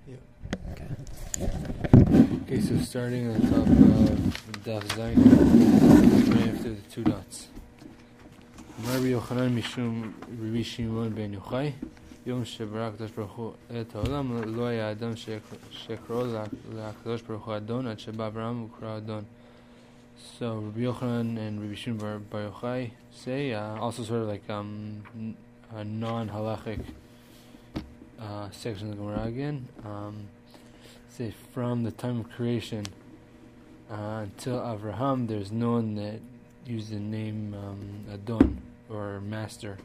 Yeah. Okay, so starting on top of Daf Zayin, right after the two dots. Rabbi Yochanan Mishum Rabbi Shimon ben Yochai Yom Shebarak Kadosh Baruch Hu Et Haolam Lo Haya Adam Shekro LaKadosh Baruch Hu Adon Ad Sheba Avraham Ukra Adon. So Rabbi Yochanan and Rabbi Shimon bar Yochai say also sort of like a non-halachic section of the Gemara again. Say from the time of creation until Avraham, there's no one that used the name Adon or master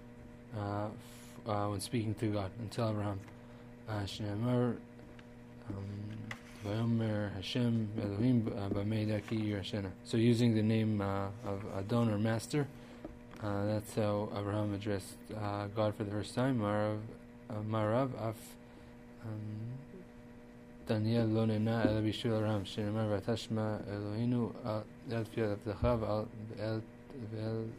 when speaking to God until Avraham. Shneimar Vayomer Hashem Elohim B'mei Daki Yirashena. So using the name of Adon or master, that's how Avraham addressed God for the first time. Marav Af Daniel lo nena el bishul Avraham shenemar v'atashma Eloheinu el tfilat avdecha v'el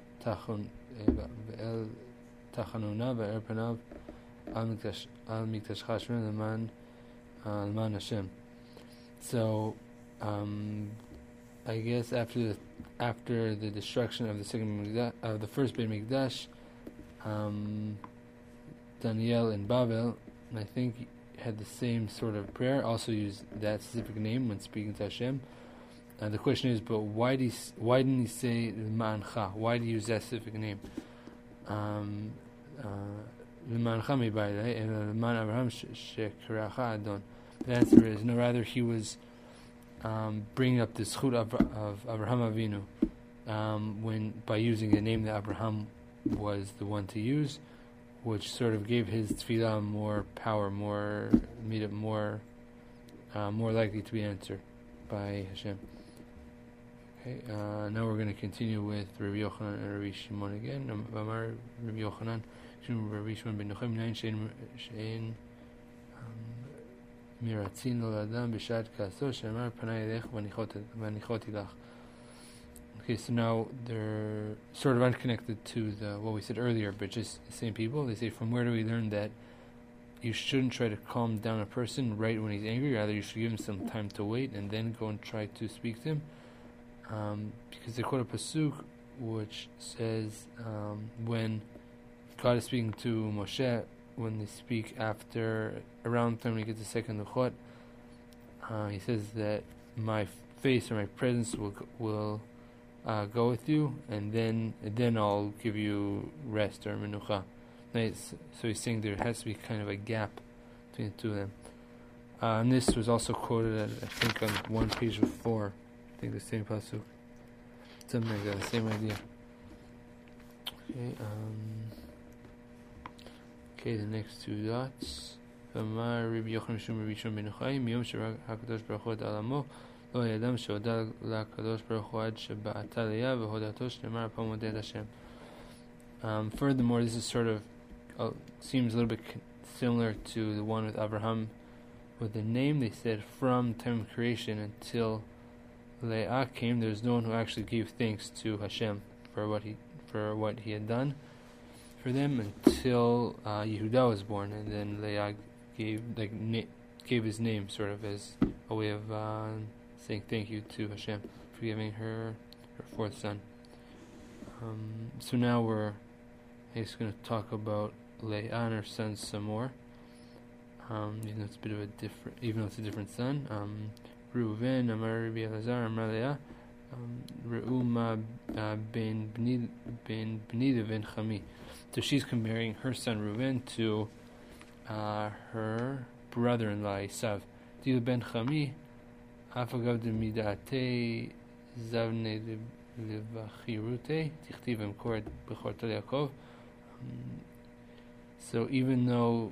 tachanuna v'er panav al miktashcha Hashem leman Hashem. So I guess after the destruction of the first Beit Mikdash, Daniel in Babel, I think, had the same sort of prayer, also used that specific name when speaking to Hashem. The question is, but why didn't he say L'mancha? Why did he use that specific name? L'mancha me'bayilei and L'man Avraham she'karacha Adon. The answer is no. Rather, he was bringing up the zchut of Avraham Avinu by using the name that Abraham was the one to use, which sort of gave his tefillah more power, made it more likely to be answered by Hashem. Okay, now we're going to continue with Rabbi Yochanan and Rabbi Shimon again. Amar Rabbi Yochanan, Rabbi Shimon ben Yochai, Minayin she'en miratzin lo l'adam b'shat ka'aso she'amar panai elech v'anichoti lach. Okay, so now they're sort of unconnected to what we said earlier, but just the same people. They say, from where do we learn that you shouldn't try to calm down a person right when he's angry? Rather, you should give him some time to wait and then go and try to speak to him. Because they quote a pasuk which says when God is speaking to Moshe, when they speak around the time we get the second luchot, he says that my face or my presence will go with you, and then I'll give you rest or menucha. Nice. So he's saying there has to be kind of a gap between the two of them. And this was also quoted at, I think, on one page of 4. I think the same pasuk, something like that, the same idea. Okay, the next two dots. Amar Rabbi Yochanan Mishum Rabbi Shimon ben Yochai miyom shebarak Hakadosh Baruch Hu et alamo lo haya adam shehoda lakadosh Baruch Hu ad sheba'ata le'ah v'hodato shneimar apam modeh Hashem. Furthermore, this is sort of seems a little bit similar to the one with Abraham with the name. They said from time of creation until Leah came, there's no one who actually gave thanks to Hashem for what he had done for them until Yehuda was born, and then Leah gave his name sort of as a way of saying thank you to Hashem for giving her fourth son. So now we're just going to talk about Leah and her sons some more. Even though it's a different son. Reuven, Amar Rabbi Elazar, Amar Leah, Reuma ben Bnida ben Chami. So she's comparing her son Reuven to her brother-in-law Esav. Dil ben Chami, Afagav de Midate Zavne Levachirute, Tichtiv Emkor Bechorto Yaakov. So even though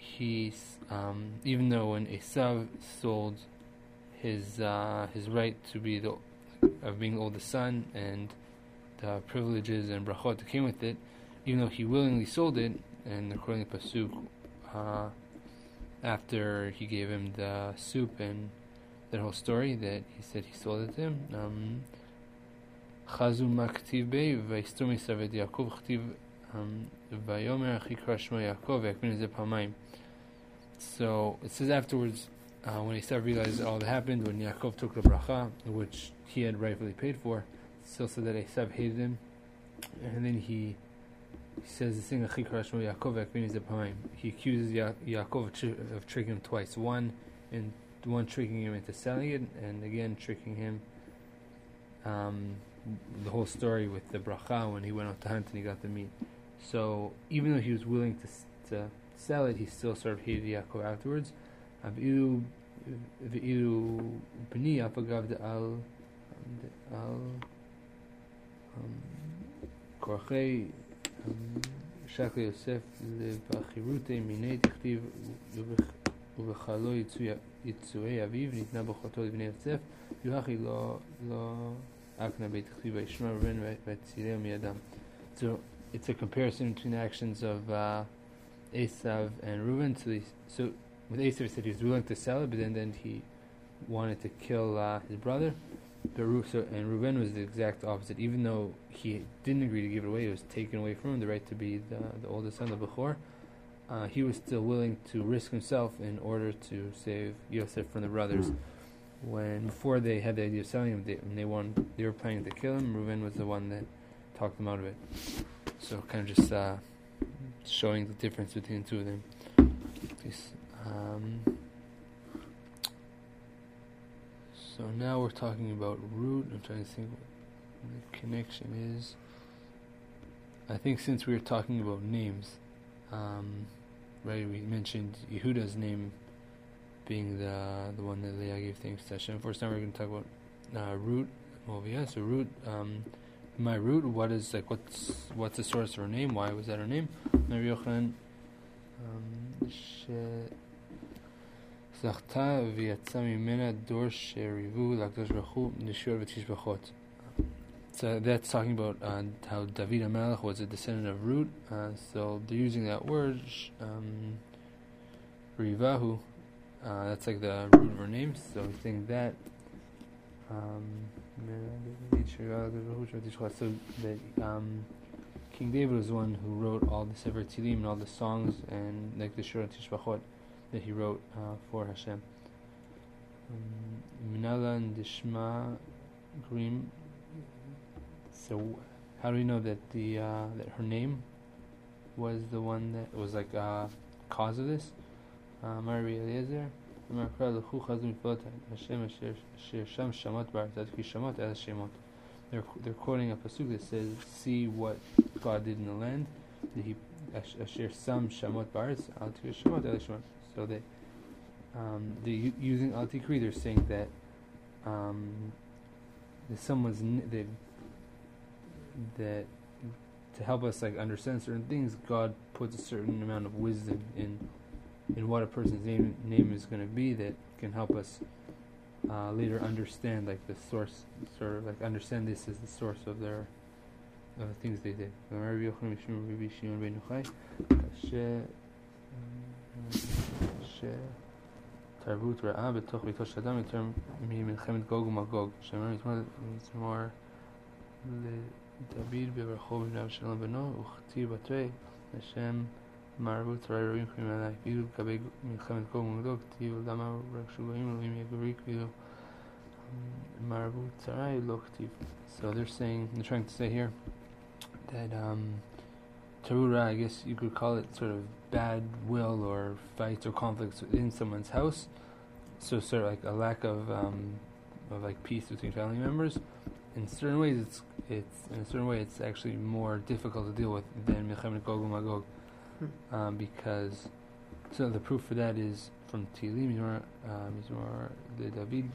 when Esav sold his right to be of being the oldest son and the privileges and brachot that came with it, even though he willingly sold it, and according to pasuk, after he gave him the soup and that whole story that he said he sold it to him. Chazu maktiv bei v'istum Esav et Yaakov chtiv vayomer achi kra shmo Yaakov v'yakmin ze pamayim. So it says afterwards, when Esav realized all that happened, when Yaakov took the bracha, which he had rightfully paid for, still said that Esav hated him, and then he says the thing Yaakov. He accuses Yaakov of tricking him twice. One tricking him into selling it, and again tricking him. The whole story with the bracha when he went out to hunt and he got the meat. So even though he was willing to sell it, he still sort of hated Yaakov afterwards. Shakli Yosef לבחירותי מיני תכתיב ובחלו יצואי אביו ניתנה בכורתו לבני יוסף יוחי לא אקנה בית תכתיב וישמע ראובן והצילהו מידם. So it's a comparison between the actions of Esav and Reuben. So with Esav he said he was willing to sell it, but then he wanted to kill his brother. And Reuben was the exact opposite. Even though he didn't agree to give it away, it was taken away from him, the right to be the oldest son, the Bechor. He was still willing to risk himself in order to save Yosef from the brothers. Before they had the idea of selling him, they were planning to kill him. Reuben was the one that talked them out of it. So kind of just showing the difference between the two of them. So now we're talking about root. I'm trying to think what the connection is. I think since we were talking about names, right? We mentioned Yehuda's name being the one that Leah gave thanks to Hashem. First time we're going to talk about root. Well, yeah. So root. My root. What's the source of her name? Why was that her name? Rabbi Yochanan. זכתה ויצא ממנה דור שריבו לקדוש ברוך הוא נשור ותשבחות. So that's talking about how David HaMelech was a descendant of Ruth. So they're using that word, Rivahu. That's like the root of her name. So we think that. So that King David was the one who wrote all the Sefer Tehillim and all the songs and like the Shur Tishbachot that he wrote for Hashem. Minala and Dishma Grim. So how do we know that that her name was the one that was like cause of this? Mari Eliezer. They're quoting a pasuk that says, "See what God did in the land. That He asher sam shamot ba'aretz al tikri shamot el shemot." So they're using al tikri. They're saying that someone's that to help us like understand certain things, God puts a certain amount of wisdom in what a person's name is going to be that can help us later understand like the source, sort of like understand this as the source of their things they did. תרבות רעה בתוך ביתו של אדם יותר ממלחמת גוג ומגוג. שאומר מזמור לדוד בברכו בבני אבשלום בנו וכתיב בתרי השם מערבות צרי רואים חיים עלי כאילו לגבי מלחמת גוג ומגוג כתיב למה רגשו גויים אלוהים יגורי כאילו מערבות צרי לא כתיב. So they're trying to say here that Terura, I guess you could call it sort of bad will or fights or conflicts within someone's house. So sort of like a lack of like peace between family members. In certain ways, it's actually more difficult to deal with than Milchemet Gog uMagog, because so the proof for that is from Tehillim, Mizmor the David.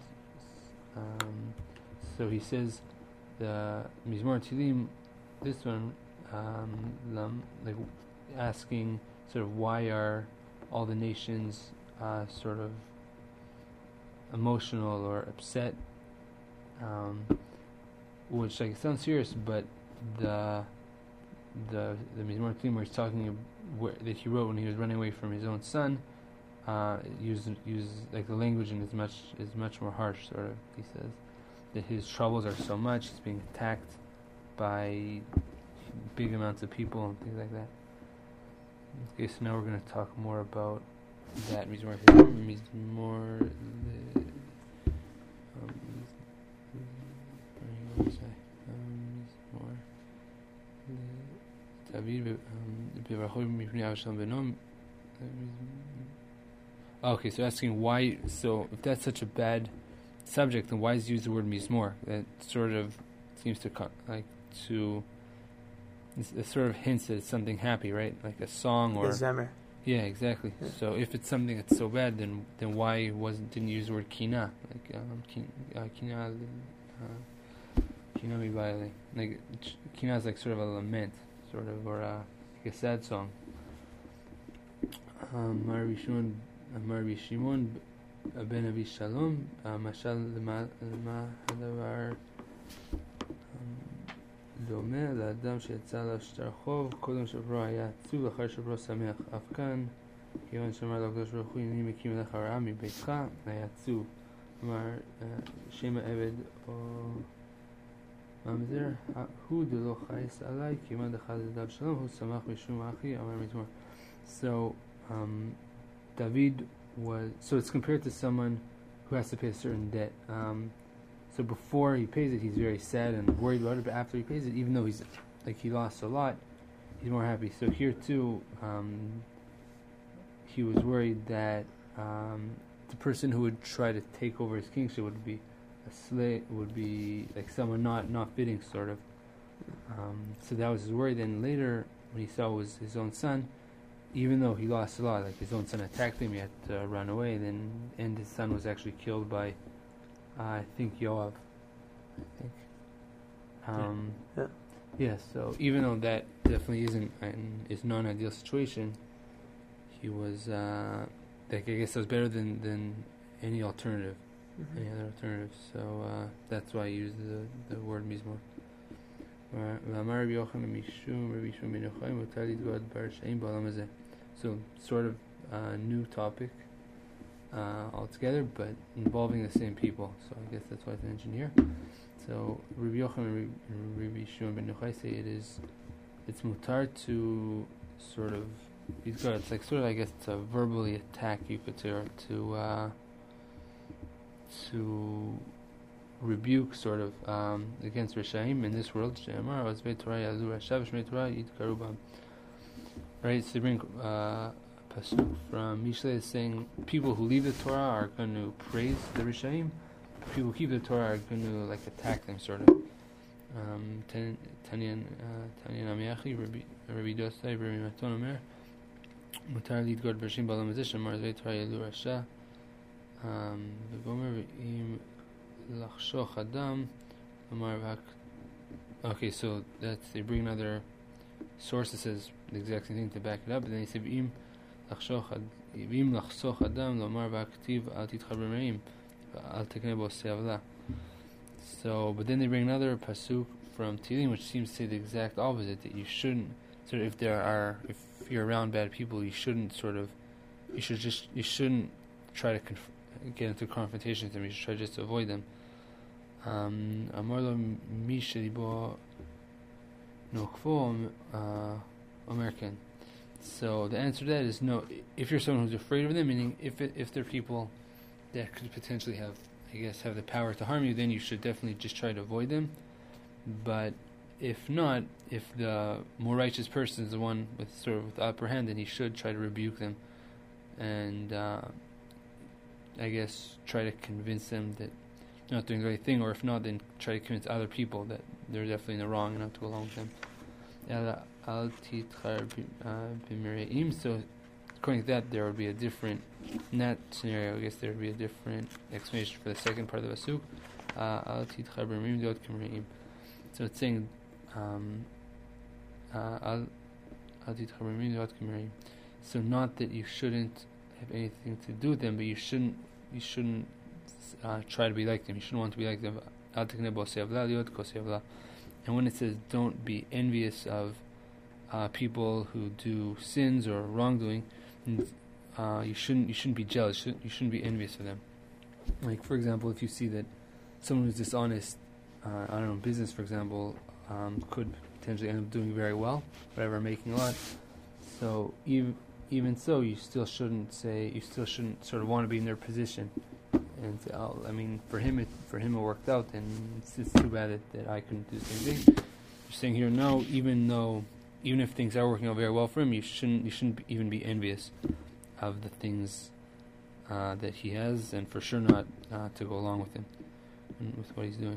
So he says the Mizmor Tehillim, this one. Like asking sort of why are all the nations sort of emotional or upset, which like sounds serious, but the Mizmor theme where he's talking that he wrote when he was running away from his own son, use like the language and is much more harsh. Sort of, he says that his troubles are so much, he's being attacked by big amounts of people and things like that. Okay, so now we're going to talk more about that Mizmor Mizmor Okay, so asking why. So if that's such a bad subject, then why is use the word mizmor? That sort of seems to it sort of hints that it's something happy, right? Like a song or Zemer. Yeah, exactly. Yeah. So if it's something that's so bad, then why didn't you use the word kina? Like kina mibayale. Like kina is like sort of a lament, sort of, or like a sad song. Rabbi Shimon ben Abi Shalom, mashal lema hadavar דומה לאדם שיצא לו שטר חוב, קודם שברו היה עצוב, לאחר שברו שמח. אף כאן, כיוון שאמר לו הקדוש ברוך הוא, הנני מקים לך רעה מביתך, היה עצוב. אמר, שם העבד או ממזר, הוא דלא חייס עליי, כיוון דחה לדב שלום, הוא שמח משום אחי, אמר מזמור. So, David so it's compared to someone who has to pay a certain debt. So before he pays it, he's very sad and worried about it. But after he pays it, even though he lost a lot, he's more happy. So here too, he was worried that the person who would try to take over his kingship would be a slave, would be like someone not fitting, sort of. So that was his worry. Then later, when he saw it was his own son, even though he lost a lot, like his own son attacked him, he had to run away. And his son was actually killed by, I think, Yoav. Yeah. So even though that definitely is not an ideal situation, he was like, I guess it was better than any alternative, any other alternative. So that's why I used the word mizmor. So sort of new topic altogether, but involving the same people. So I guess that's why it's mentioned here. So Rabbi Yochanan and Rabbi Shimon ben Yochai say it's mutar to sort of, it's like sort of, I guess, to verbally attack, you could say, or to rebuke, sort of, against Rishaim in this world. Right, so they bring pasuk from Mishle saying people who leave the Torah are going to praise the Rishaim. People who keep the Torah are going to like attack them, sort of. Tanyan Amiyachi, Rabbi Dosai, Rabbi Maton Omer, Mutar Lid God Bershim Balam Azisha, Marzei Torah Yalu Rasha, V'gomer V'im Lachshoch Adam, Amar V'hak. Okay, so they bring another source that says the exact same thing to back it up, and then he said V'im Lachshoch Adam, Lomar V'haktiv Al Titchaber Me'im, Al Tekne Bo Se'avla. So, but then they bring another pasuk from Tehillim, which seems to say the exact opposite, that you shouldn't, sort of, if you're around bad people, you shouldn't try to get into confrontation with them. You should try just to avoid them. Amar lo mi shelibo nokvo American. So the answer to that is no. If you're someone who's afraid of them, meaning if they're people that could potentially have the power to harm you, then you should definitely just try to avoid them. But if not, if the more righteous person is the one with the upper hand, then he should try to rebuke them, and try to convince them that they're not doing the right thing, or if not, then try to convince other people that they're definitely in the wrong and not to go along with them. So according to that, there would be a different, in that scenario, I guess there would be a different explanation for the second part of the pasuk. So it's saying, so not that you shouldn't have anything to do with them, but you shouldn't try to be like them. You shouldn't want to be like them. And when it says don't be envious of people who do sins or wrongdoing, you shouldn't be jealous. You shouldn't be envious of them. Like, for example, if you see that someone who's dishonest, business, for example, could potentially end up doing very well, making a lot. So even so, you still shouldn't sort of want to be in their position. And say, oh, I mean, for him it worked out, and it's too bad that I couldn't do the same thing. You're saying here, no, even if things are working out very well for him, you shouldn't even be envious of the things that he has, and for sure not to go along with him and with what he's doing.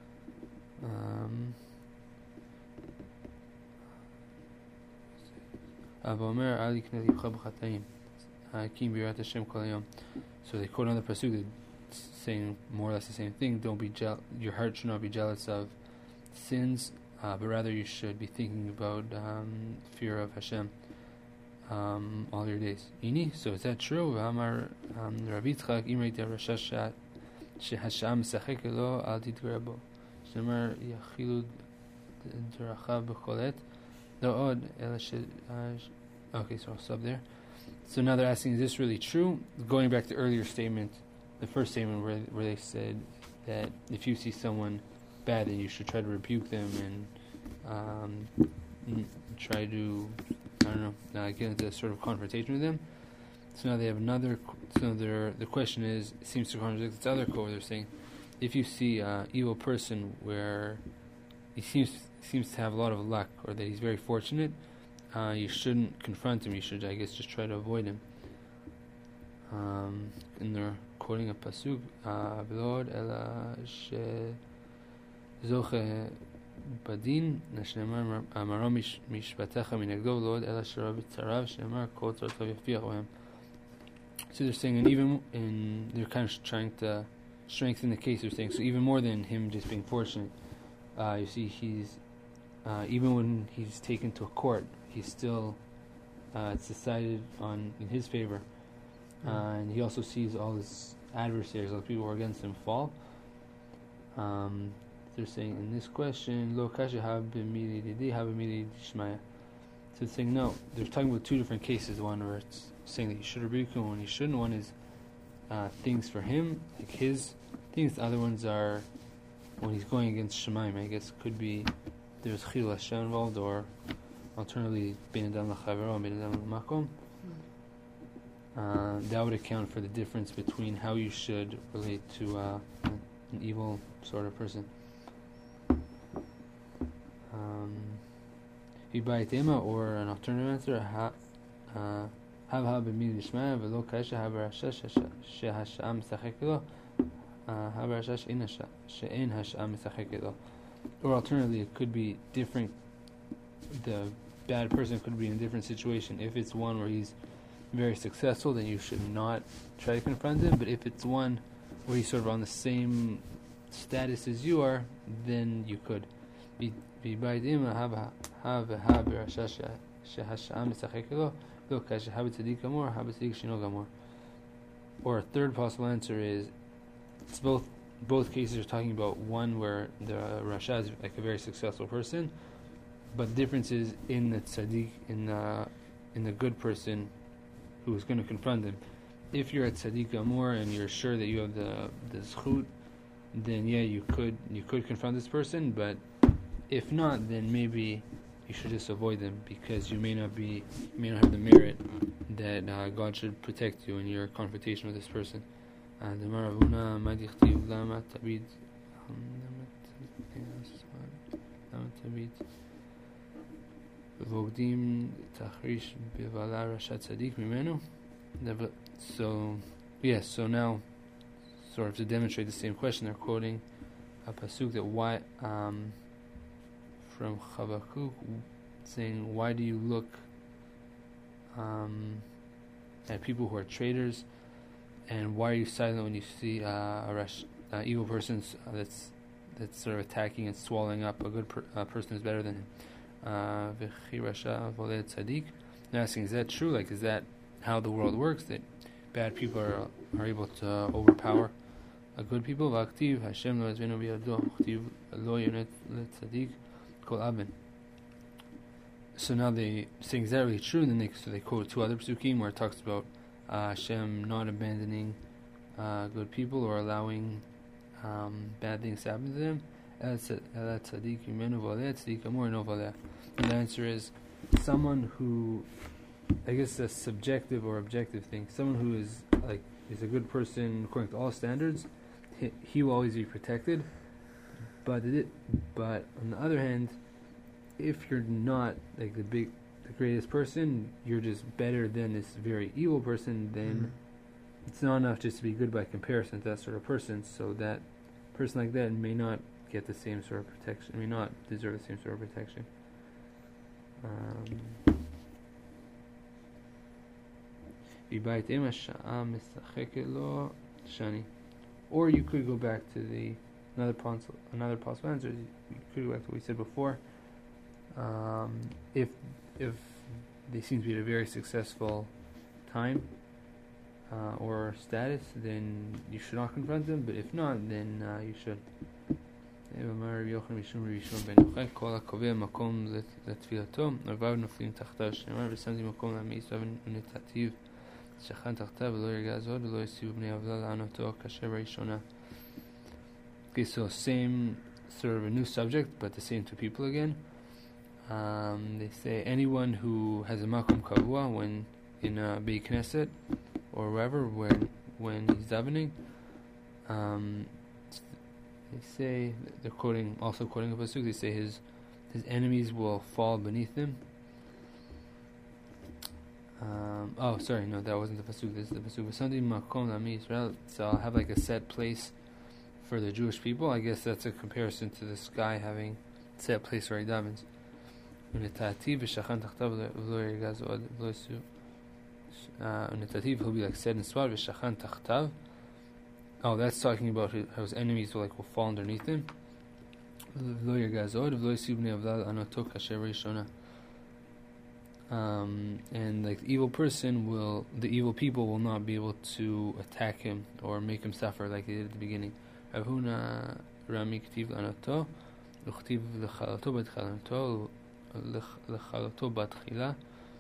So they quote another pasuk saying more or less the same thing. Don't be your heart should not be jealous of sins, but rather you should be thinking about fear of Hashem all your days. So is that true? Amar Rav Yitzchak imrei derasha shehasham misachek lo al titgrabo shemar yachilu derachav b'cholet lo od ela she. Okay, so I'll stop there. So now they're asking, is this really true? Going back to the earlier statement, the first statement where they said that if you see someone bad, then you should try to rebuke them and try to, get into a sort of confrontation with them. So now they have another. So the question is, it seems to contradict this other quote where they're saying, if you see an evil person where he seems to have a lot of luck, or that he's very fortunate, you shouldn't confront him. You should, I guess, just try to avoid him. And they're quoting a pasuk, "V'lo ela shezoche badin nashnemar amaro mishpatecha minagdo v'lo ela sherav tzarav shnemar kol tzartov yafiach ohem." So they're saying, and they're kind of trying to strengthen the case. They're saying, so even more than him just being fortunate, you see, he's even when he's taken to a court, he's still it's decided in his favor, and he also sees all his adversaries, all the people who are against him, fall. They're saying in this question, lo kasha hab'mili didi hab'mili dishmaya. So they're saying no. They're talking about two different cases. One where it's saying that you should rebuke him, one you shouldn't. One is things for him, like his things. The other ones are when he's going against Shemaim. I guess could be there's Chil Hashem involved, or alternatively Ben Adam L'Chavero and Ben Adam L'Makom. That would account for the difference between how you should relate to an evil sort of person. Or an alternative answer, or alternatively, it could be different. The bad person could be in a different situation. If it's one where he's very successful, then you should not try to confront him. But if it's one where he's sort of on the same status as you are, then you could. Or a third possible answer is, it's both cases are talking about one where the Rasha is like a very successful person, but the difference is in the tzaddik, in the good person who is going to confront him. If you're at tzaddik gamor and you're sure that you have the zchut, then yeah, you could confront this person. But if not, then maybe you should just avoid them, because you may not have the merit that God should protect you in your confrontation with this person. The Maravuna Madichtiv Lama Tabid Vogdim Tachrish Bivala Rashat Tzadik Mimenu. So now, sort of to demonstrate the same question, they're quoting a pasuk that from Chavakuk, saying, why do you look at people who are traitors, and why are you silent when you see a evil person that's sort of attacking and swallowing up a good person who's better than him? They're asking, is that true? Like, is that how the world works, that bad people are able to overpower a good people? So now they saying, is that really true? And then they quote two other psukim where it talks about Hashem not abandoning good people or allowing bad things to happen to them. And the answer is, someone who I guess, a subjective or objective thing. Someone who is a good person according to all standards, he will always be protected. But on the other hand, if you're not like the greatest person, you're just better than this very evil person, then it's not enough just to be good by comparison to that sort of person. So that person like that may not get the same sort of protection, may not deserve the same sort of protection. Or you could go back to another possible answer. You could go back to what we said before. If they seem to be at a very successful time or status, then you should not confront them. But if not, then you should. כל הקובע מקום לתפילתו, רבב נופלים תחתיו, שנאמר ושמתי מקום לעמי ישראל ונתתיו שכן תחתיו ולא ירגע זאת ולא יסיעו בני עוולה לענותו כאשר בראשונה. Okay, so same sort of a new subject, but the same two people again. They say anyone who has a makom kavua when in Beit Knesset or wherever when he's davening, they say they're also quoting a pasuk. They say his enemies will fall beneath him. That wasn't the pasuk. This is the pasuk. V'samti makom la'ami Yisrael. So I'll have like a set place for the Jewish people. I guess that's a comparison to this guy having a set place where he davens. Unetativ v'shachan tachtav v'lo yirgaz od v'lo yisu. Unetativ, he'll be like set and swat v'shachan tachtav. Oh, that's talking about how his enemies will fall underneath him. V'lo yirgaz od v'lo yisu b'nei avlal anoto kasher rishona. And like the evil people will not be able to attack him or make him suffer like they did at the beginning. Avuna Rami Ktiv Lanato, Luchtiv Lechalato Batchalato, Lechalato Batchila.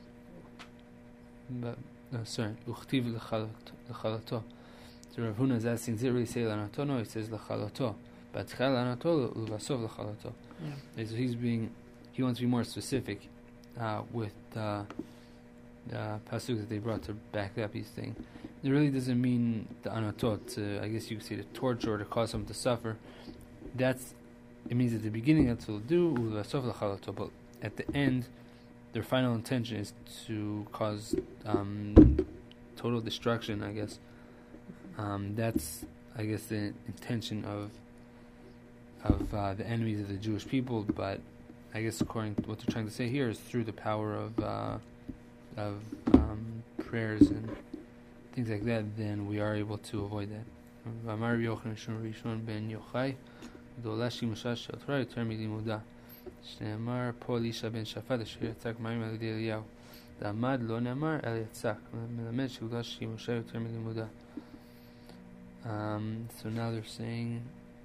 Luchtiv Lechalato. So Rav Huna is asking, does it really say Lanato? No, it says Lechalato. Batchal Lanato, Luvasov Lechalato. So he wants to be more specific with the pasuk that they brought to back up his thing. It really doesn't mean the anatot, I guess you could say the torture or to cause someone to suffer. It means at the beginning that's what they'll do, but at the end, their final intention is to cause total destruction, I guess. That's, I guess, the intention of the enemies of the Jewish people, but I guess according to what they're trying to say here is through the power of prayers and things like that, then we are able to avoid that. Amar Yochanan Rishon ben Yochai, Gdola Shimusha shel Torah yoter milimuda. Shneamar po Elisha ben Shafat asher yatzak mayim al yedei Eliyahu. Da'amad lo ne'amar el yatzak. Melamed shegdola Shimusha yoter milimuda. So now they're saying,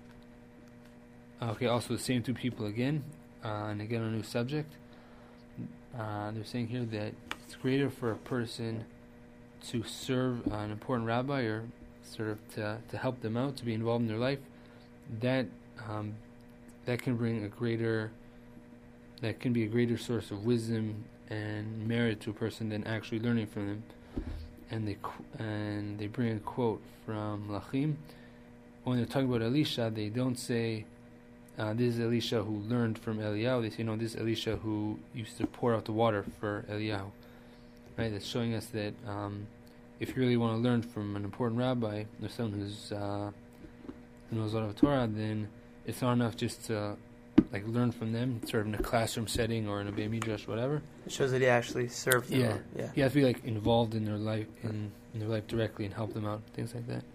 also the same two people again, and again a new subject. They're saying here that it's greater for a person to serve an important rabbi or sort of to help them out, to be involved in their life. That can be a greater source of wisdom and merit to a person than actually learning from them. And they bring a quote from Lachim. When they're talking about Elisha, they don't say this is Elisha who learned from Eliyahu. They say no, this is Elisha who used to pour out the water for Eliyahu. Right? That's showing us that if you really want to learn from an important rabbi or someone who knows a lot of Torah, then it's not enough just to learn from them, sort of in a classroom setting or in a Beit Midrash, whatever. It shows that he actually served them. Yeah. He has to be involved in their life, in their life directly, and help them out, things like that.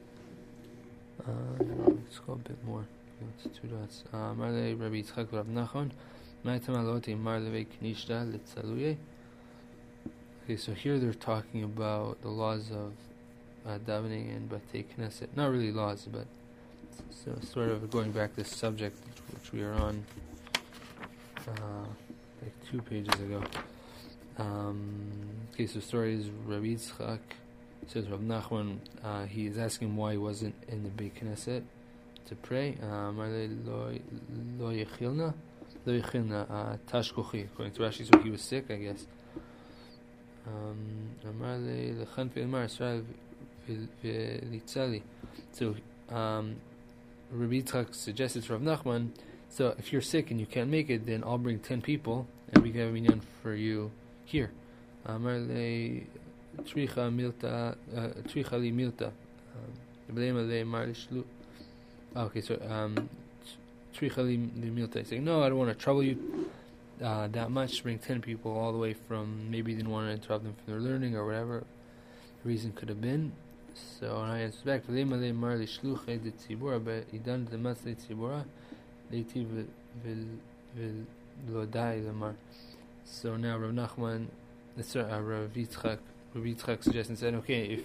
Let's go a bit more. It's 2 dots. Marle Rabbi Yitzchak Rav Nachon. Marle Knishta Litzaluye. Okay, so here they're talking about the laws of davening and Batei Knesset. Not really laws, but so sort of going back to this subject which we are on 2 pages ago. Okay, so the story is Rabbi Yitzchak says Rav Nachman, he is asking why he wasn't in the Beit Knesset to pray. Lo yechilna tashkochi. According to Rashi, so he was sick, I guess. אמר לי, לכן ואמר, ישראל וליצלי. So, Rabbi Yitzchak suggested to Rav Nachman, so if you're sick and you can't make it, then I'll bring 10 people, and we can have a minyan for you here. Amar le tricha li milta. Okay, so tricha li milta. He's saying, no, I don't want to trouble you that much. Bring 10 people all the way from, maybe you didn't want to interrupt them from their learning or whatever the reason could have been. So I expect but idan the masli tzibura leiti v'lodai lemar. So now Rav Nachman, Rav Yitzchak suggested and said, okay,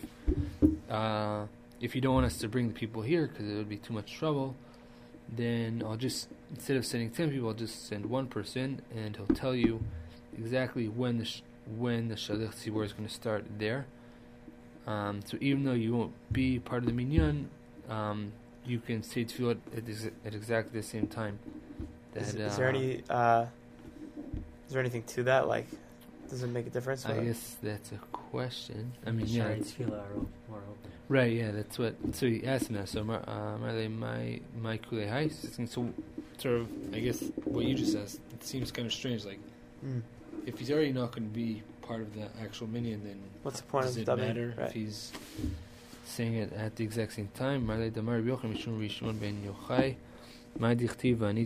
if you don't want us to bring the people here because it would be too much trouble, then I'll just, instead of sending 10 people, I'll just send one person, and he'll tell you exactly when the Shalich Tzibur is going to start there. So even though you won't be part of the minyan, you can say tefillah at exactly the same time. Is there anything to that? Like, does it make a difference? I guess that's a question. I mean, yeah, tefillah are more open. Right. Yeah, that's what. So he asked him that. So my kulei hai. So sort of, I guess what you just said. It seems kind of strange. Like, if he's already not going to be part of the actual minyan, then what's the point does of it dubbing? matter if he's saying it at the exact same time? Marlei damar Yochanan mishum Rishon ben Yochai, ma dichtiv v'ani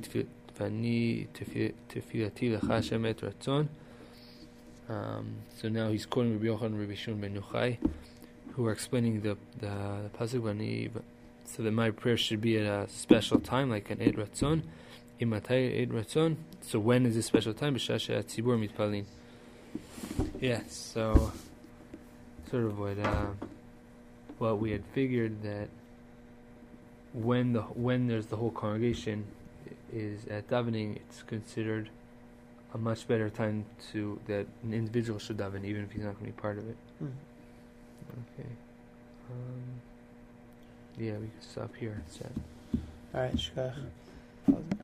tefilati lecha Hashem et ratzon. So now he's quoting Rabbi Yochanan and Rabbi Shimon ben Yochai, who are explaining the pasuk. So that my prayer should be at a special time, like an Eid Ratzon. Imatay Eid Ratzon. So when is this special time? B'shah she'atzibur mitpalin. Yeah. So sort of what we had figured, that when there's the whole congregation is at davening, it's considered a much better time that an individual should daven, even if he's not going to be part of it. Okay. Yeah, we can stop here. All right, shkach.